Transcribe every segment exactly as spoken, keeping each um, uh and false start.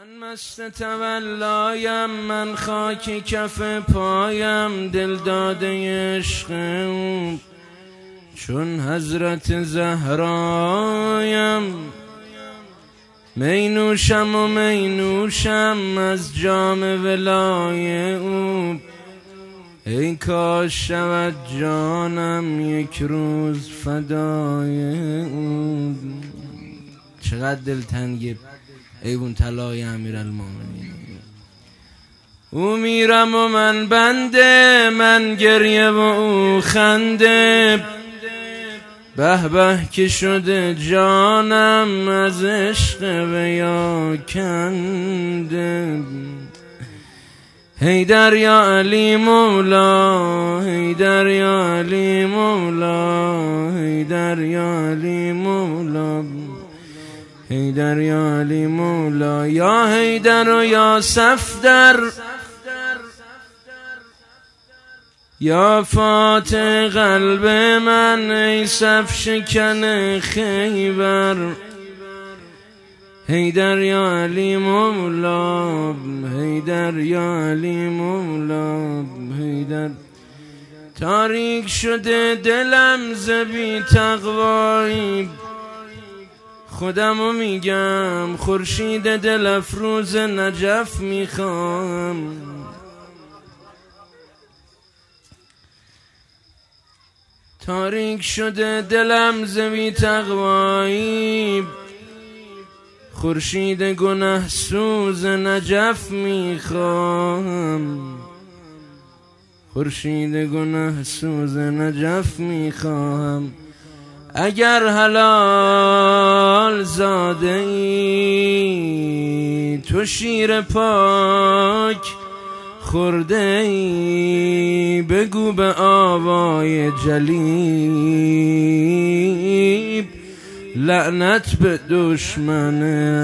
من مست تولایم، من خاک کف پایم، دل داده عشقم چون حضرت زهرایم. می نوشم و می نوشم از جام ولای او، ای کاش شود جانم یک روز فدای او. چقدر دلتنگه ایوون طلای امیرالمومنین. او میرم و من بنده، من گریه و او خنده، به به که شده جانم از عشق ویا کنده. حیدر یا علی مولا، حیدر یا علی مولا، حیدر یا علی مولا، حیدر یا علی مولا. یا حیدر و یا صفدر، یا فاتح قلب من، ای صف شکن خیبر. حیدر یا علی مولا، حیدر یا علی مولا، حیدر. تاریک شده دلم ز بی تقوایی، خودمو میگم خورشید دل افروز نجف میخوام. تاریک شده دلم ز بی تقوایی، خورشید گنه سوز نجف میخوام. خورشید گنه سوز نجف میخوام. اگر حلال زاده ای تو شیر پاک خورده ای، بگو به آوای جلیب لعنت به دشمن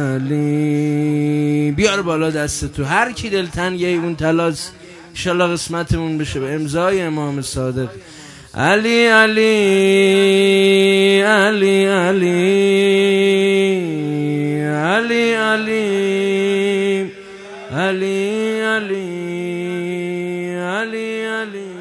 علی. بیار بالا دست تو هر کی دلتنگه اون تلاس، انشالله قسمتمون بشه به امضای امام صادق. علی علی علی علی علی علی علی علی علی علی